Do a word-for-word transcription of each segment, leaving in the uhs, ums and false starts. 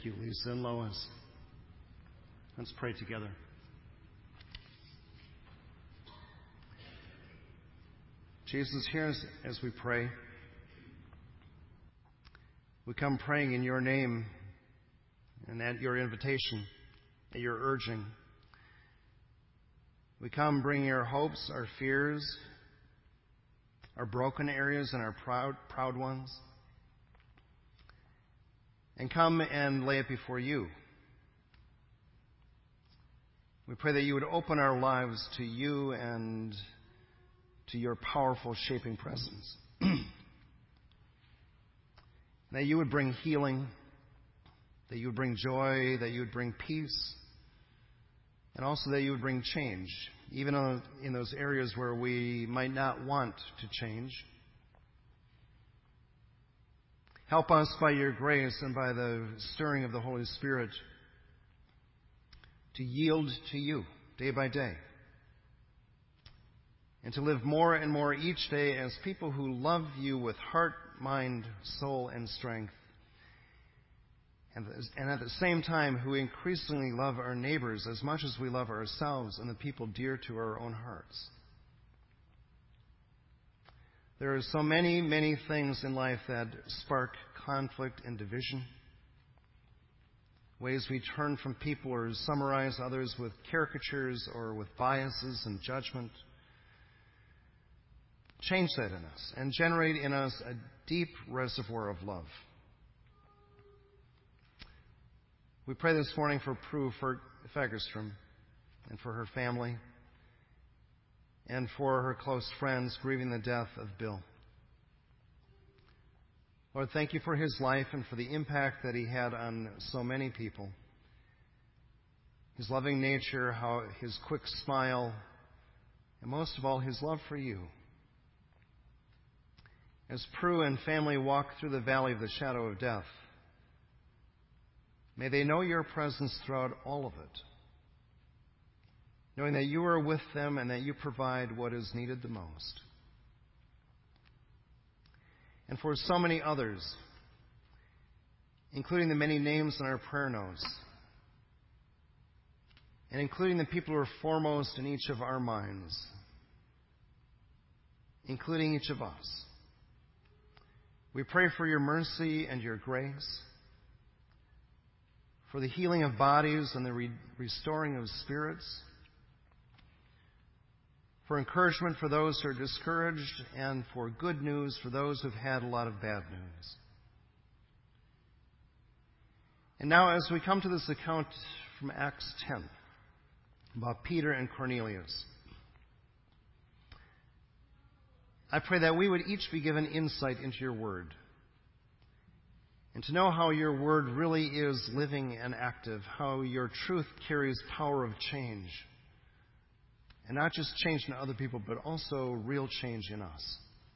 Thank you, Lisa and Lois. Let's pray together. Jesus, hear us as we pray. We come praying in your name and at your invitation, at your urging. We come bringing our hopes, our fears, our broken areas and our proud, proud ones. And come and lay it before you. We pray that you would open our lives to you and to your powerful shaping presence. That you would bring healing, that you would bring joy, that you would bring peace, and also that you would bring change, even in those areas where we might not want to change. Help us by your grace and by the stirring of the Holy Spirit to yield to you day by day and to live more and more each day as people who love you with heart, mind, soul, and strength, and, and at the same time who increasingly love our neighbors as much as we love ourselves and the people dear to our own hearts. There are so many, many things in life that spark conflict and division. Ways we turn from people or summarize others with caricatures or with biases and judgment. Change that in us and generate in us a deep reservoir of love. We pray this morning for Prue Fagerstrom and for her family, and for her close friends grieving the death of Bill. Lord, thank you for his life and for the impact that he had on so many people. His loving nature, how his quick smile, and most of all, his love for you. As Prue and family walk through the valley of the shadow of death, may they know your presence throughout all of it, knowing that you are with them and that you provide what is needed the most. And for so many others, including the many names in our prayer notes, and including the people who are foremost in each of our minds, including each of us, we pray for your mercy and your grace, for the healing of bodies and the re- restoring of spirits, for encouragement for those who are discouraged, and for good news for those who've had a lot of bad news. And now, as we come to this account from Acts ten about Peter and Cornelius, I pray that we would each be given insight into your word, and to know how your word really is living and active, how your truth carries power of change. And not just change in other people, but also real change in us.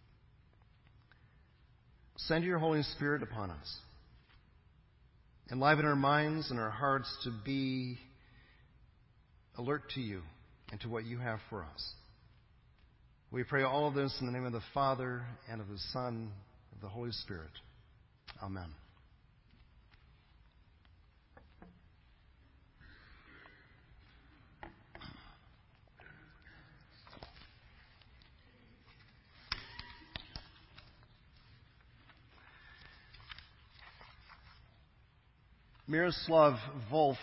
Send your Holy Spirit upon us. Enliven our minds and our hearts to be alert to you and to what you have for us. We pray all of this in the name of the Father, and of the Son, and of the Holy Spirit. Amen. Miroslav Volf,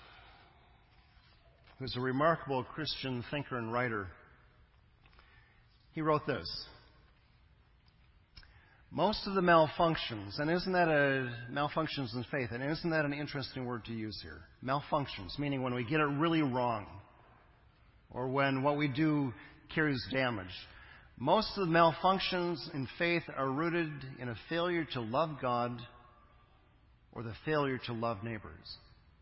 who's a remarkable Christian thinker and writer, he wrote this: most of the malfunctions, and isn't that a malfunctions in faith, and isn't that an interesting word to use here? Malfunctions, meaning when we get it really wrong, or when what we do carries damage. Most of the malfunctions in faith are rooted in a failure to love God or the failure to love neighbors.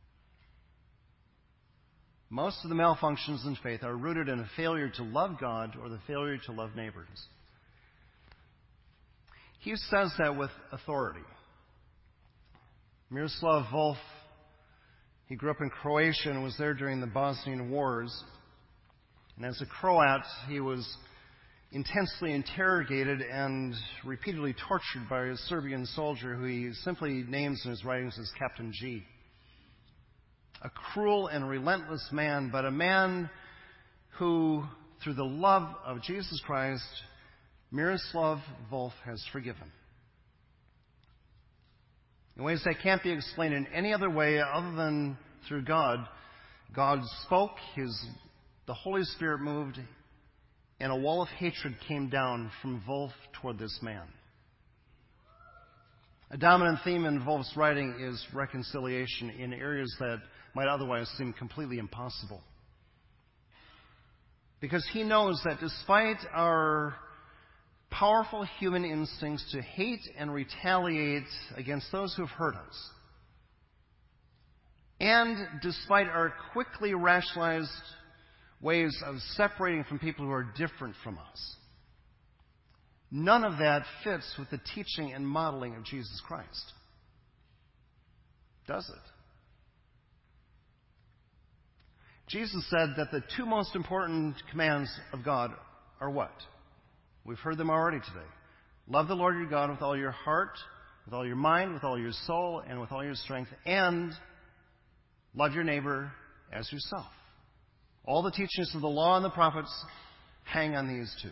Most of the malfunctions in faith are rooted in a failure to love God or the failure to love neighbors. He says that with authority. Miroslav Volf, he grew up in Croatia and was there during the Bosnian Wars. And as a Croat, he was intensely interrogated and repeatedly tortured by a Serbian soldier who he simply names in his writings as Captain G. A cruel and relentless man, but a man who, through the love of Jesus Christ, Miroslav Volf has forgiven. In ways that can't be explained in any other way other than through God. God spoke, his, the Holy Spirit moved, and a wall of hatred came down from Volf toward this man. A dominant theme in Volf's writing is reconciliation in areas that might otherwise seem completely impossible. Because he knows that despite our powerful human instincts to hate and retaliate against those who have hurt us, and despite our quickly rationalized ways of separating from people who are different from us, none of that fits with the teaching and modeling of Jesus Christ. Does it? Jesus said that the two most important commands of God are what? We've heard them already today. Love the Lord your God with all your heart, with all your mind, with all your soul, and with all your strength, and love your neighbor as yourself. All the teachings of the law and the prophets hang on these two.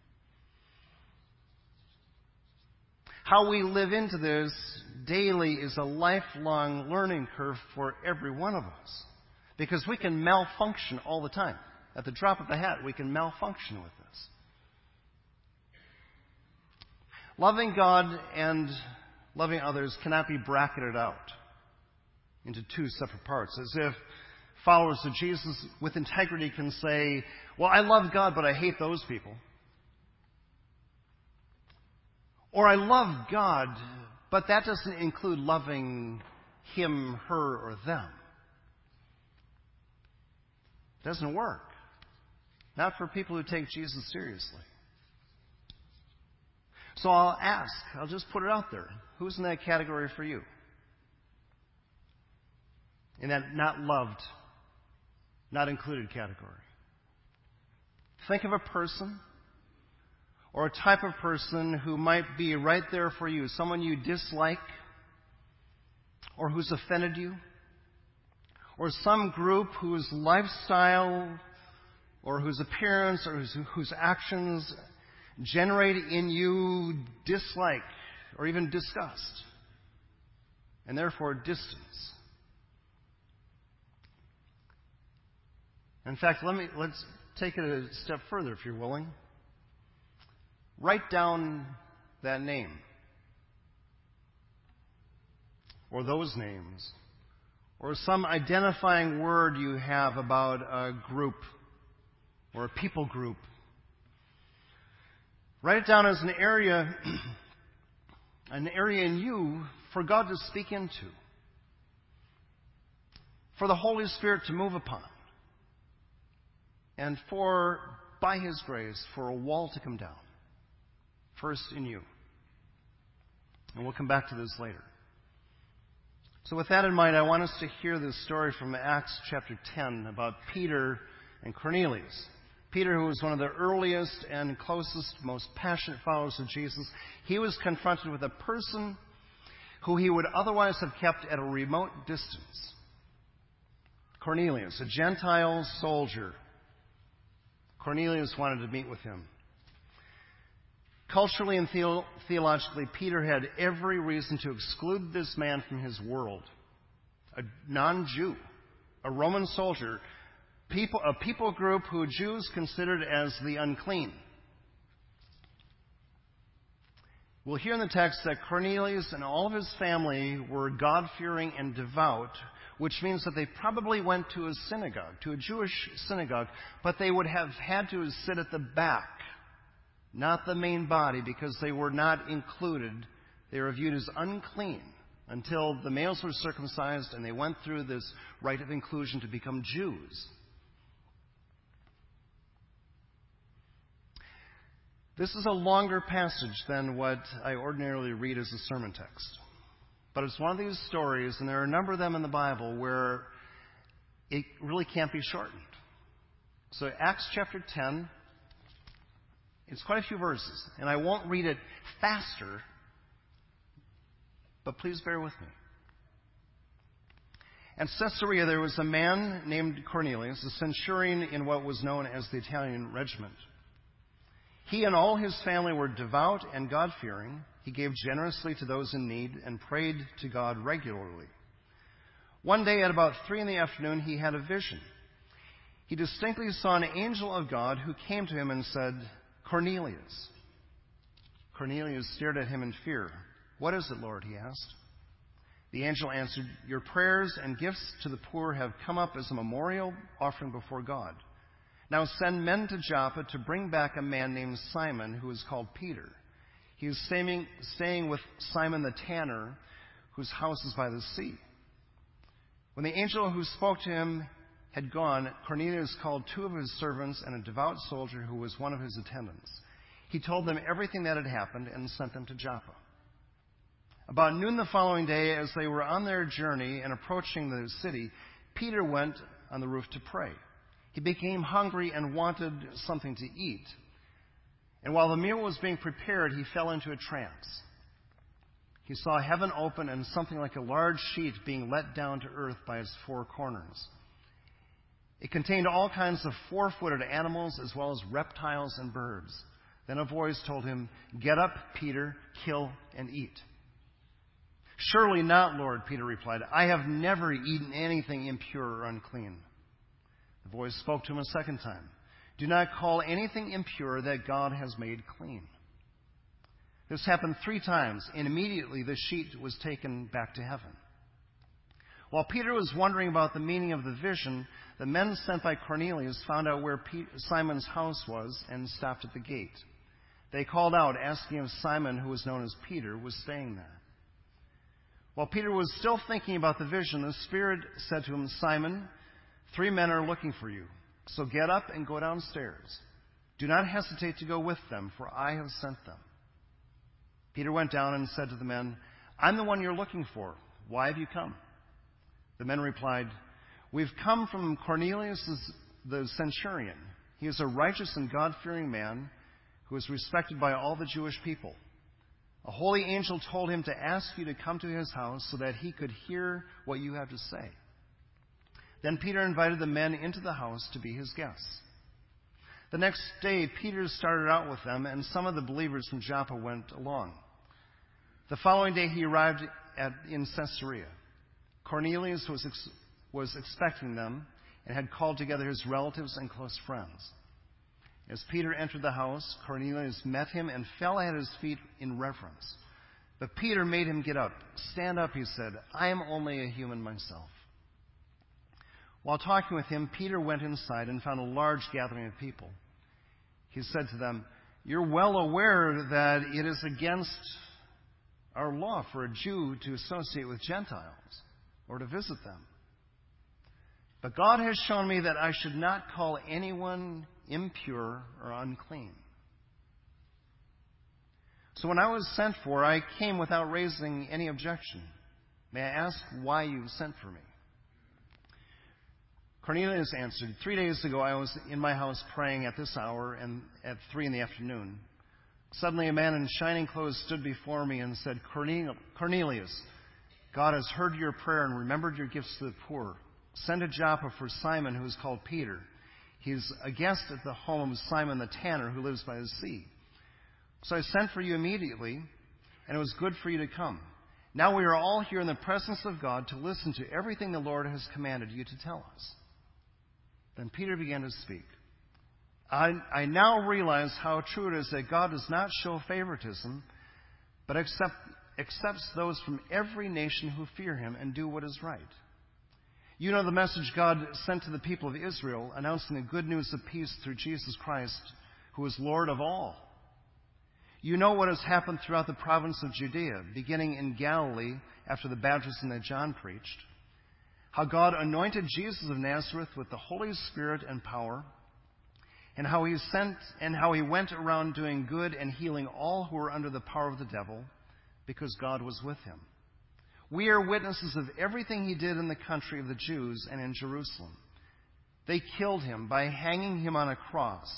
How we live into this daily is a lifelong learning curve for every one of us. Because we can malfunction all the time. At the drop of a hat, we can malfunction with this. Loving God and loving others cannot be bracketed out into two separate parts. As if followers of Jesus with integrity can say, well, I love God, but I hate those people. Or I love God, but that doesn't include loving him, her, or them. It doesn't work. Not for people who take Jesus seriously. So I'll ask, I'll just put it out there. Who's in that category for you? In that not loved, not included category. Think of a person or a type of person who might be right there for you. Someone you dislike or who's offended you. Or some group whose lifestyle or whose appearance or whose, whose actions generate in you dislike or even disgust, and therefore distance. In fact, let me let's take it a step further if you're willing. Write down that name or those names, or some identifying word you have about a group or a people group. Write it down as an area, an area in you for God to speak into, for the Holy Spirit to move upon, and for, by His grace, for a wall to come down, first in you. And we'll come back to this later. So with that in mind, I want us to hear this story from Acts chapter ten about Peter and Cornelius. Peter, who was one of the earliest and closest, most passionate followers of Jesus, he was confronted with a person who he would otherwise have kept at a remote distance. Cornelius, a Gentile soldier. Cornelius wanted to meet with him. Culturally and theo- theologically, Peter had every reason to exclude this man from his world. A non-Jew, a Roman soldier, people, a people group who Jews considered as the unclean. We'll hear in the text that Cornelius and all of his family were God-fearing and devout, which means that they probably went to a synagogue, to a Jewish synagogue, but they would have had to sit at the back, not the main body, because they were not included. They were viewed as unclean until the males were circumcised and they went through this rite of inclusion to become Jews. This is a longer passage than what I ordinarily read as a sermon text. But it's one of these stories, and there are a number of them in the Bible, where it really can't be shortened. So Acts chapter ten, It's quite a few verses, and I won't read it faster, but please bear with me. At Caesarea, there was a man named Cornelius, a centurion in what was known as the Italian regiment. He and all his family were devout and God-fearing. He gave generously to those in need and prayed to God regularly. One day at about three in the afternoon, he had a vision. He distinctly saw an angel of God who came to him and said, "Cornelius." Cornelius stared at him in fear. "What is it, Lord?" he asked. The angel answered, "Your prayers and gifts to the poor have come up as a memorial offering before God. Now send men to Joppa to bring back a man named Simon, who is called Peter. He is staying, staying with Simon the tanner, whose house is by the sea." When the angel who spoke to him had gone, Cornelius called two of his servants and a devout soldier who was one of his attendants. He told them everything that had happened and sent them to Joppa. About noon the following day, as they were on their journey and approaching the city, Peter went on the roof to pray. He became hungry and wanted something to eat. And while the meal was being prepared, he fell into a trance. He saw heaven open and something like a large sheet being let down to earth by its four corners. It contained all kinds of four-footed animals as well as reptiles and birds. Then a voice told him, "Get up, Peter, kill and eat." "Surely not, Lord," Peter replied. "I have never eaten anything impure or unclean." The voice spoke to him a second time. "Do not call anything impure that God has made clean." This happened three times, and immediately the sheet was taken back to heaven. While Peter was wondering about the meaning of the vision, the men sent by Cornelius found out where Simon's house was and stopped at the gate. They called out, asking if Simon, who was known as Peter, was staying there. While Peter was still thinking about the vision, the Spirit said to him, "Simon, three men are looking for you. So get up and go downstairs. Do not hesitate to go with them, for I have sent them." Peter went down and said to the men, "I'm the one you're looking for. Why have you come?" The men replied, "We've come from Cornelius the centurion. He is a righteous and God-fearing man who is respected by all the Jewish people. A holy angel told him to ask you to come to his house so that he could hear what you have to say." Then Peter invited the men into the house to be his guests. The next day, Peter started out with them, and some of the believers from Joppa went along. The following day, he arrived at, in Caesarea. Cornelius was, ex, was expecting them and had called together his relatives and close friends. As Peter entered the house, Cornelius met him and fell at his feet in reverence. But Peter made him get up. "Stand up," he said. "I am only a human myself." While talking with him, Peter went inside and found a large gathering of people. He said to them, "You're well aware that it is against our law for a Jew to associate with Gentiles or to visit them. But God has shown me that I should not call anyone impure or unclean. So when I was sent for, I came without raising any objection. May I ask why you sent for me?" Cornelius answered, "Three days ago I was in my house praying at this hour and at three in the afternoon. Suddenly a man in shining clothes stood before me and said, 'Cornelius, God has heard your prayer and remembered your gifts to the poor. Send to Joppa for Simon, who is called Peter. He is a guest at the home of Simon the tanner, who lives by the sea.' So I sent for you immediately, and it was good for you to come. Now we are all here in the presence of God to listen to everything the Lord has commanded you to tell us." Then Peter began to speak. I, I now realize how true it is that God does not show favoritism, but accept, accepts those from every nation who fear him and do what is right. You know the message God sent to the people of Israel, announcing the good news of peace through Jesus Christ, who is Lord of all. You know what has happened throughout the province of Judea, beginning in Galilee after the baptism that John preached, how God anointed Jesus of Nazareth with the Holy Spirit and power, and how he sent and how he went around doing good and healing all who were under the power of the devil, because God was with him. We are witnesses of everything he did in the country of the Jews and in Jerusalem. They killed him by hanging him on a cross,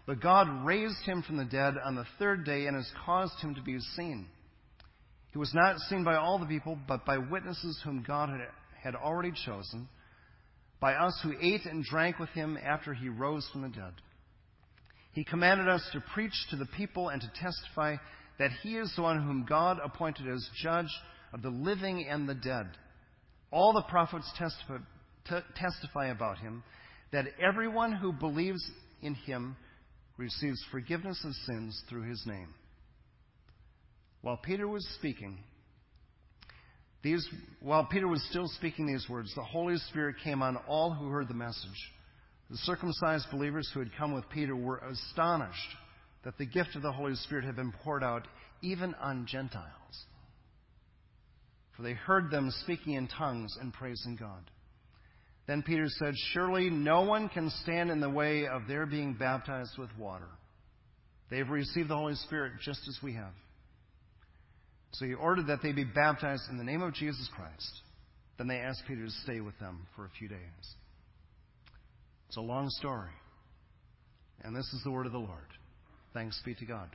But God raised him from the dead on the third day and has caused him to be seen. He was not seen by all the people, but by witnesses whom God had already chosen, by us who ate and drank with him after he rose from the dead. He commanded us to preach to the people and to testify that he is the one whom God appointed as judge of the living and the dead. All the prophets testify, t- testify about him, that everyone who believes in him receives forgiveness of sins through his name. While Peter was speaking, these, while Peter was still speaking these words, the Holy Spirit came on all who heard the message. The circumcised believers who had come with Peter were astonished that the gift of the Holy Spirit had been poured out even on Gentiles. For they heard them speaking in tongues and praising God. Then Peter said, "Surely no one can stand in the way of their being baptized with water. They have received the Holy Spirit just as we have." So he ordered that they be baptized in the name of Jesus Christ. Then they asked Peter to stay with them for a few days. It's a long story. And this is the word of the Lord. Thanks be to God.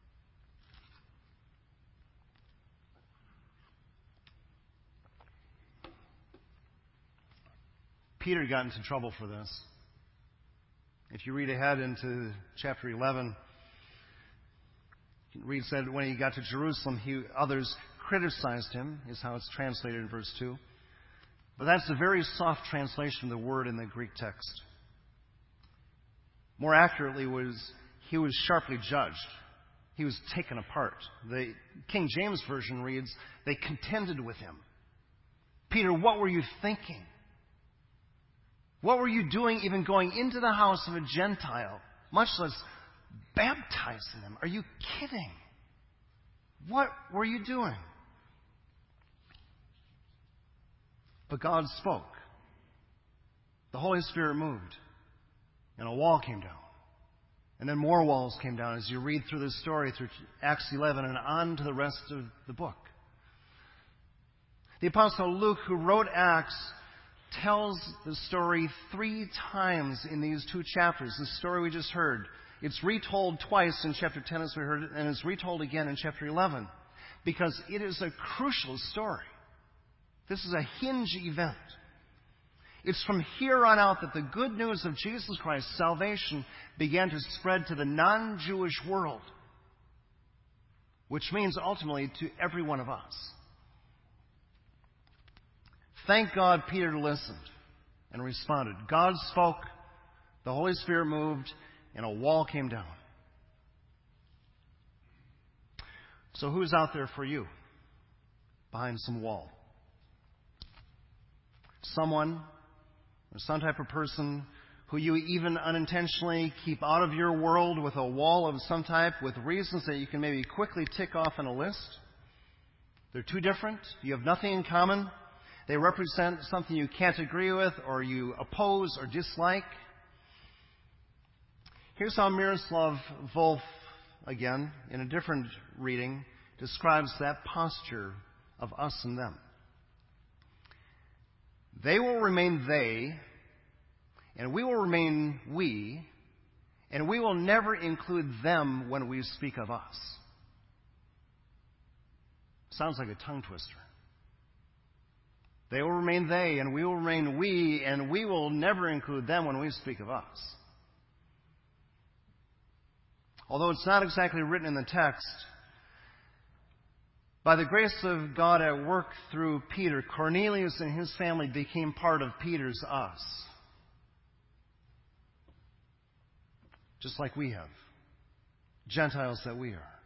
Peter got into trouble for this. If you read ahead into chapter eleven, Reed said when he got to Jerusalem, he, others criticized him, is how it's translated in verse two. But that's a very soft translation of the word in the Greek text. More accurately, was he was sharply judged. He was taken apart. The King James Version reads, they contended with him. Peter, what were you thinking? What were you doing even going into the house of a Gentile, much less baptizing them? Are you kidding? What were you doing? But God spoke. The Holy Spirit moved, and a wall came down. And then more walls came down as you read through this story through Acts eleven and on to the rest of the book. The Apostle Luke, who wrote Acts, tells the story three times in these two chapters. The story we just heard. It's retold twice in chapter ten, as we heard it, and it's retold again in chapter eleven, because it is a crucial story. This is a hinge event. It's from here on out that the good news of Jesus Christ's salvation began to spread to the non-Jewish world, which means ultimately to every one of us. Thank God Peter listened and responded. God spoke, the Holy Spirit moved, and a wall came down. So who's out there for you behind some wall? Someone or some type of person who you even unintentionally keep out of your world with a wall of some type with reasons that you can maybe quickly tick off in a list. They're too different. You have nothing in common. They represent something you can't agree with or you oppose or dislike. Here's how Miroslav Volf, again, in a different reading, describes that posture of us and them. They will remain they, and we will remain we, and we will never include them when we speak of us. Sounds like a tongue twister. They will remain they, and we will remain we, and we will never include them when we speak of us. Although it's not exactly written in the text, by the grace of God at work through Peter, Cornelius and his family became part of Peter's us. Just like we have. Gentiles that we are.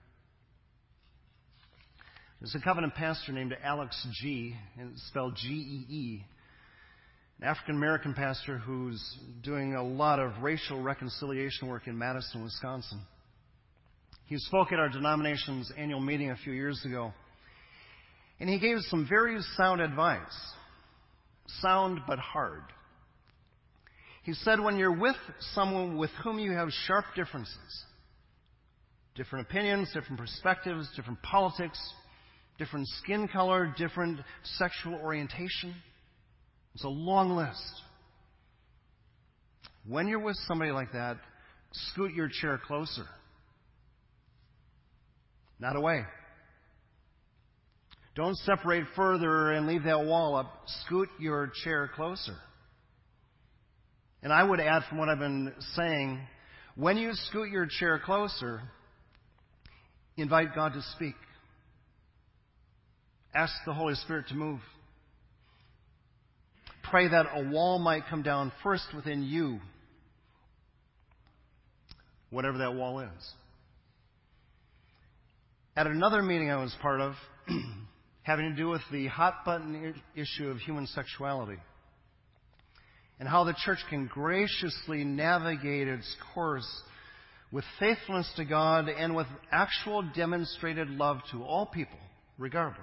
There's a covenant pastor named Alex G., and it's spelled G E E, an African-American pastor who's doing a lot of racial reconciliation work in Madison, Wisconsin. He spoke at our denomination's annual meeting a few years ago, and he gave some very sound advice. Sound but hard. He said, when you're with someone with whom you have sharp differences, different opinions, different perspectives, different politics, different skin color, different sexual orientation, it's a long list. When you're with somebody like that, scoot your chair closer. Not away. Don't separate further and leave that wall up. Scoot your chair closer. And I would add from what I've been saying, when you scoot your chair closer, invite God to speak. Ask the Holy Spirit to move. Pray that a wall might come down first within you, whatever that wall is. At another meeting I was part of, having to do with the hot button issue of human sexuality, and how the church can graciously navigate its course with faithfulness to God and with actual demonstrated love to all people, regardless.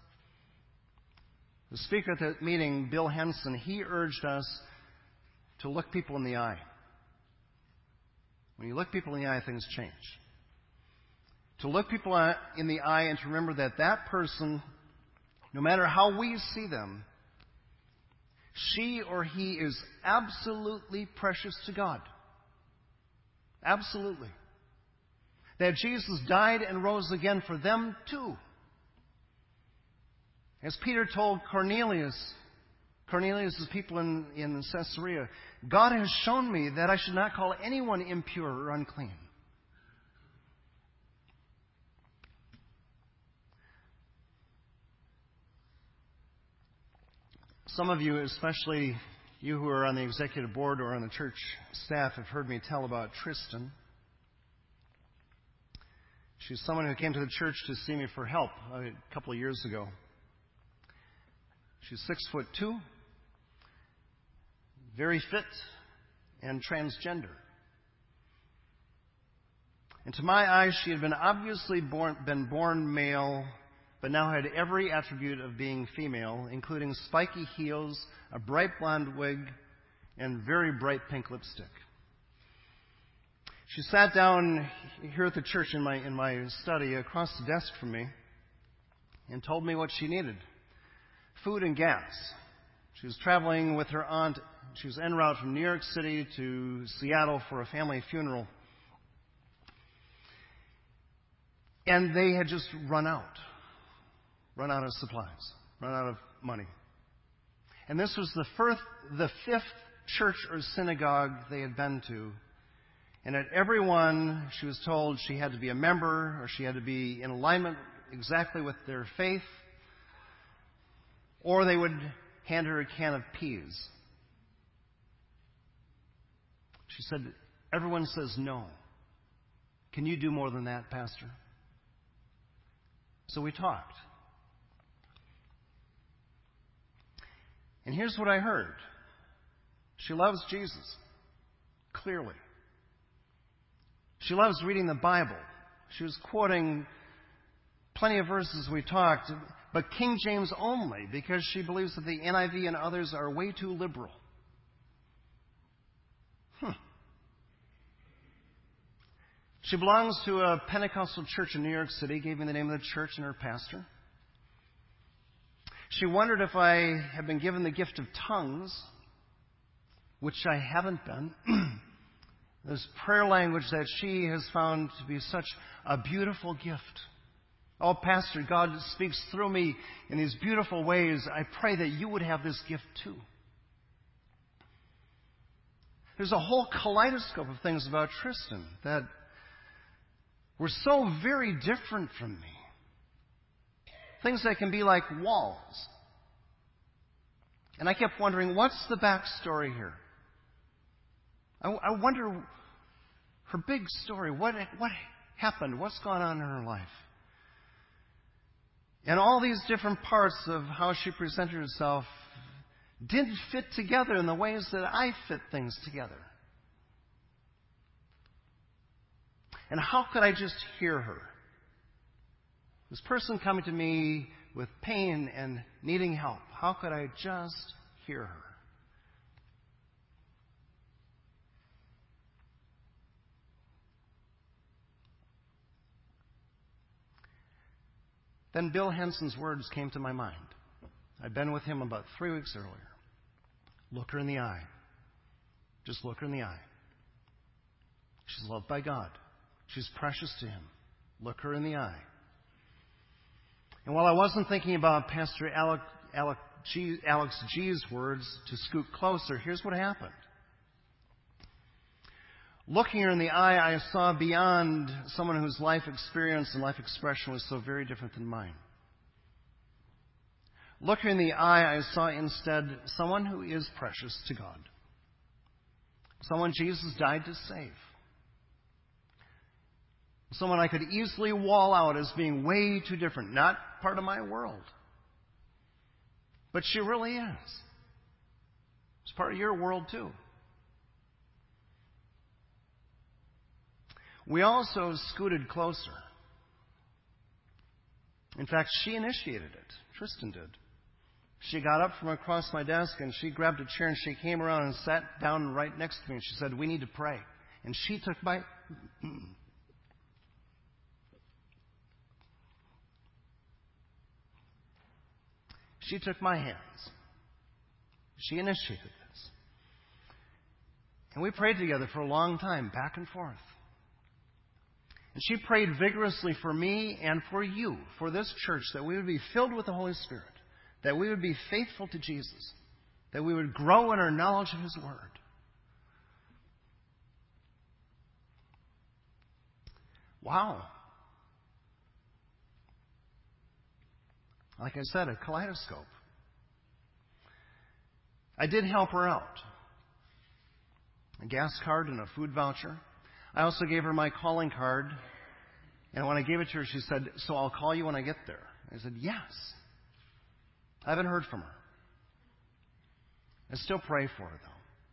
The speaker at that meeting, Bill Henson, he urged us to look people in the eye. When you look people in the eye, things change. To look people in the eye and to remember that that person, no matter how we see them, she or he is absolutely precious to God. Absolutely. That Jesus died and rose again for them too. As Peter told Cornelius, Cornelius' people in, in Caesarea, God has shown me that I should not call anyone impure or unclean. Some of you, especially you who are on the executive board or on the church staff, have heard me tell about Tristan. She's someone who came to the church to see me for help a couple of years ago. She's six foot two, very fit, and transgender. And to my eyes, she had been obviously born, been born male, but now had every attribute of being female, including spiky heels, a bright blonde wig, and very bright pink lipstick. She sat down here at the church in my, in my study across the desk from me and told me what she needed. Food and gas. She was traveling with her aunt. She was en route from New York City to Seattle for a family funeral. And they had just run out. Run out of supplies. Run out of money. And this was the first, the fifth church or synagogue they had been to. And at every one, she was told she had to be a member or she had to be in alignment exactly with their faith. Or they would hand her a can of peas. She said, everyone says no. Can you do more than that, Pastor? So we talked. And here's what I heard. She loves Jesus. Clearly. She loves reading the Bible. She was quoting plenty of verses we talked, but King James only, because she believes that the N I V and others are way too liberal. Hmm. She belongs to a Pentecostal church in New York City, gave me the name of the church and her pastor. She wondered if I had been given the gift of tongues, which I haven't been. This prayer language that she has found to be such a beautiful gift. Oh, Pastor, God speaks through me in these beautiful ways. I pray that you would have this gift too. There's a whole kaleidoscope of things about Tristan that were so very different from me. Things that can be like walls. And I kept wondering, what's the backstory here? I, I wonder her big story. What, what happened? What's gone on in her life? And all these different parts of how she presented herself didn't fit together in the ways that I fit things together. And how could I just hear her? This person coming to me with pain and needing help. How could I just hear her? Then Bill Henson's words came to my mind. I'd been with him about three weeks earlier. Look her in the eye. Just look her in the eye. She's loved by God. She's precious to Him. Look her in the eye. And while I wasn't thinking about Pastor Alec, Alec G, Alex G's words to scoot closer, here's what happened. Looking her in the eye, I saw beyond someone whose life experience and life expression was so very different than mine. Looking her in the eye, I saw instead someone who is precious to God. Someone Jesus died to save. Someone I could easily wall out as being way too different, not part of my world. But she really is. It's part of your world too. We also scooted closer. In fact, she initiated it. Tristan did. She got up from across my desk and she grabbed a chair and she came around and sat down right next to me and she said, "We need to pray." And she took my... She took my hands. She initiated this. And we prayed together for a long time, back and forth. And she prayed vigorously for me and for you, for this church, that we would be filled with the Holy Spirit, that we would be faithful to Jesus, that we would grow in our knowledge of His Word. Wow. Like I said, a kaleidoscope. I did help her out. A gas card and a food voucher. I also gave her my calling card. And when I gave it to her, she said, "So I'll call you when I get there." I said, "Yes." I haven't heard from her. I still pray for her, though.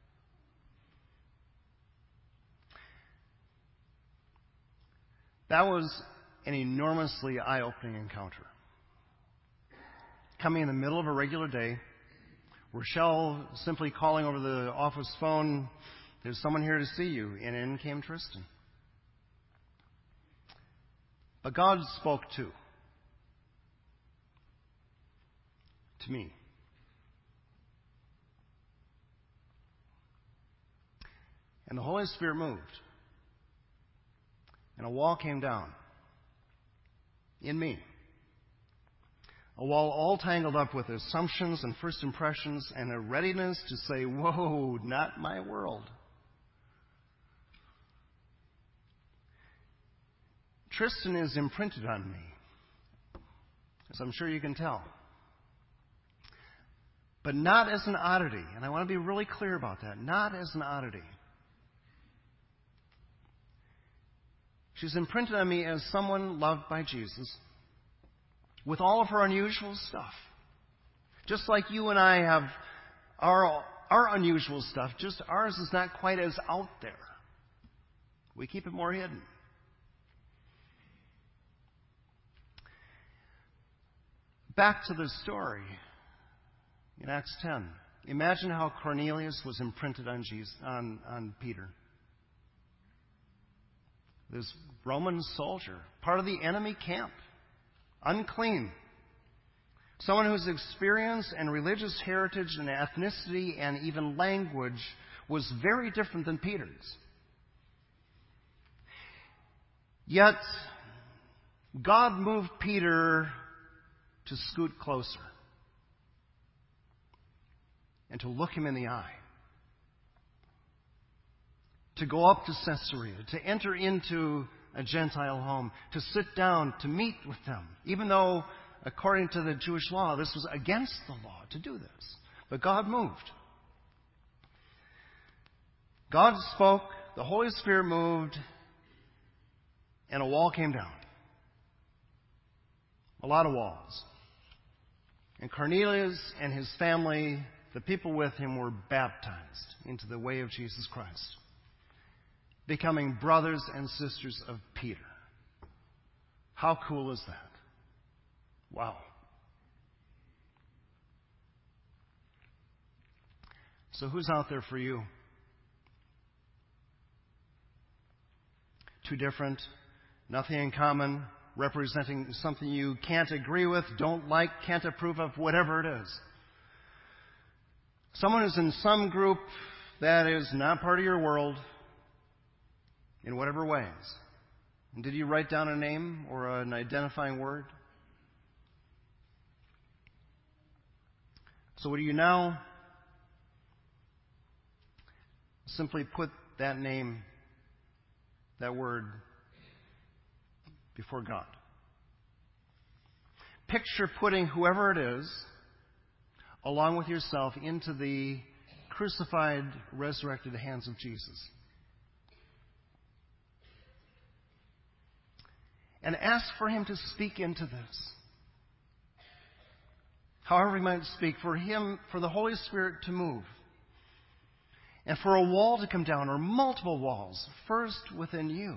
That was an enormously eye-opening encounter. Coming in the middle of a regular day, Rochelle simply calling over the office phone, "There's someone here to see you." And in came Tristan. But God spoke too. To me. And the Holy Spirit moved. And a wall came down. In me. A wall all tangled up with assumptions and first impressions and a readiness to say, "Whoa, not my world." Tristan is imprinted on me, as I'm sure you can tell. But not as an oddity, and I want to be really clear about that, not as an oddity. She's imprinted on me as someone loved by Jesus, with all of her unusual stuff. Just like you and I have our, our unusual stuff, just ours is not quite as out there. We keep it more hidden. Back to the story in Acts ten. Imagine how Cornelius was imprinted on Jesus, on, on Peter. This Roman soldier, part of the enemy camp, unclean. Someone whose experience and religious heritage and ethnicity and even language was very different than Peter's. Yet, God moved Peter to scoot closer and to look him in the eye, to go up to Caesarea, to enter into a Gentile home, to sit down, to meet with them, even though, according to the Jewish law, this was against the law to do this. But God moved. God spoke, the Holy Spirit moved, and a wall came down. A lot of walls. And Cornelius and his family, the people with him, were baptized into the way of Jesus Christ, becoming brothers and sisters of Peter. How cool is that? Wow. So who's out there for you? Too different, nothing in common, representing something you can't agree with, don't like, can't approve of, whatever it is. Someone who's in some group that is not part of your world, in whatever ways. And did you write down a name or an identifying word? So would you now simply put that name, that word, before God? Picture putting whoever it is, along with yourself, into the crucified, resurrected hands of Jesus. And ask for Him to speak into this. However He might speak, for Him, for the Holy Spirit to move. And for a wall to come down, or multiple walls, first within you.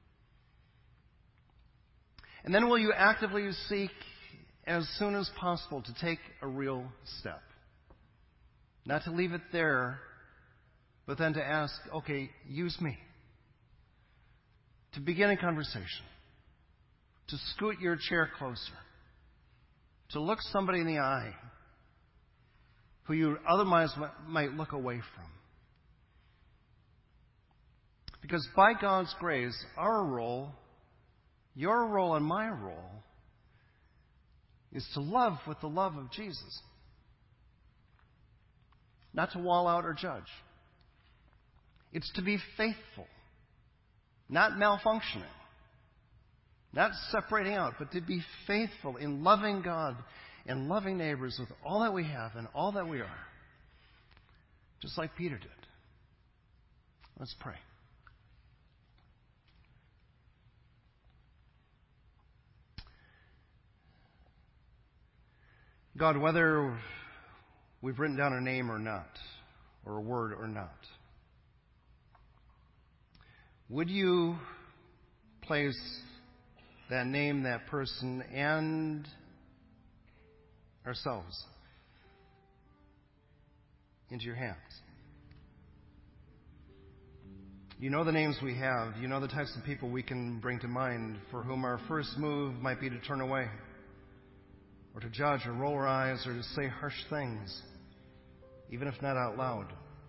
And then will you actively seek, as soon as possible, to take a real step? Not to leave it there, but then to ask, okay, use me. To begin a conversation. To scoot your chair closer. To look somebody in the eye who you otherwise might look away from. Because by God's grace, our role, your role and my role, is to love with the love of Jesus. Not to wall out or judge. It's to be faithful, not malfunctioning. Not separating out, but to be faithful in loving God and loving neighbors with all that we have and all that we are. Just like Peter did. Let's pray. God, whether we've written down a name or not, or a word or not, would you place that name, that person, and ourselves into your hands? You know the names we have. You know the types of people we can bring to mind for whom our first move might be to turn away, or to judge, or roll our eyes, or to say harsh things, even if not out loud.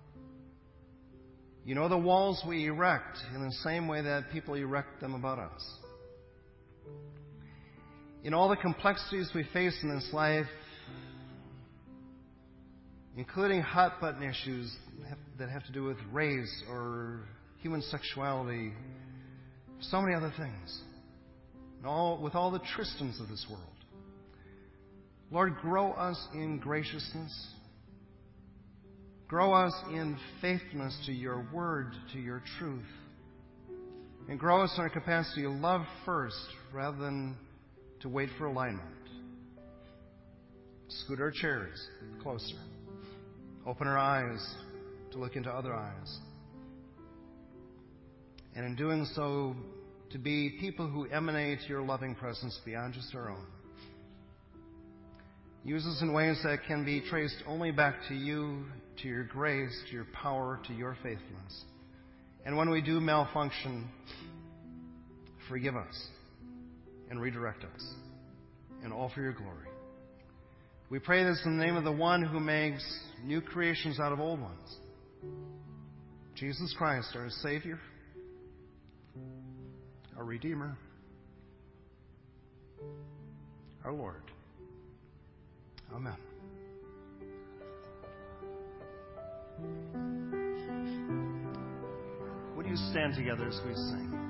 You know the walls we erect in the same way that people erect them about us. In all the complexities we face in this life, including hot-button issues that have to do with race or human sexuality, so many other things, and all, with all the Tristans of this world. Lord, grow us in graciousness. Grow us in faithfulness to your word, to your truth. And grow us in our capacity to love first rather than to wait for alignment. Scoot our chairs closer. Open our eyes to look into other eyes. And in doing so, to be people who emanate your loving presence beyond just our own. Use us in ways that can be traced only back to you, to your grace, to your power, to your faithfulness. And when we do malfunction, forgive us and redirect us, and all for your glory. We pray this in the name of the one who makes new creations out of old ones, Jesus Christ, our Savior, our Redeemer, our Lord. Amen. Would you stand together as we sing?